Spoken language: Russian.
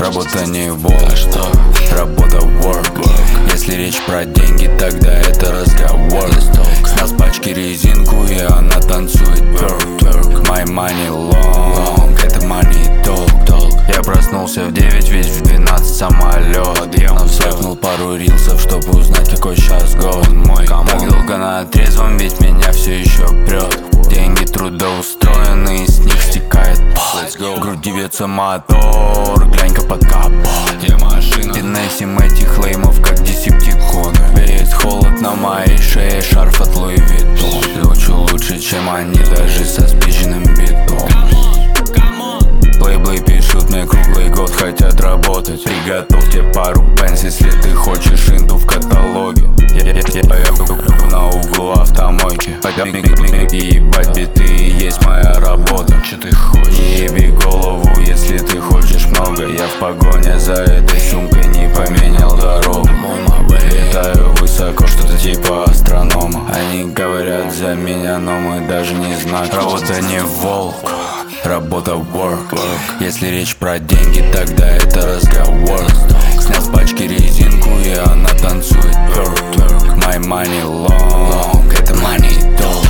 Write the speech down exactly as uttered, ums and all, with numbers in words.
Работа не волк, что? Работа work, work. Если речь про деньги, тогда это разговор. С нас пачки резинку, и она танцует twerk, twerk. My money long, это money talk, talk. Я проснулся в девять, ведь в двенадцать самолет подъем. Всякнул пару рилсов, чтобы узнать, какой сейчас год мой. Так долго на трезвом, ведь меня все еще прет. Деньги трудоустроены, с них стекает пот. В груди бьется мотор, глянь-ка под капот. Где машина? Финесим этих леймов, как десептиконы. Веет холод на моей шее, шарф от Луи Виттон. Звучу лучше, чем они, даже со спиченным битом. Лейблы пишут мне круглый год, хотят работать. Приготовьте пару пенс, если ты хочешь инду в каталоге. Я, я, я, я на углу автомойки. И ебать биты, есть моя работа. Че ты хочешь? Не еби голову, если ты хочешь много. Я в погоне за этой сумкой не поменял дорогу. Летаю высоко, что-то типа астронома. Они говорят за меня, но мы даже не знаем. Работа не волк, работа work, work. Если речь про деньги, тогда это разговор. Снял с пачки резинку, и она танцует twerk, twerk. My money long, long. Это money talk.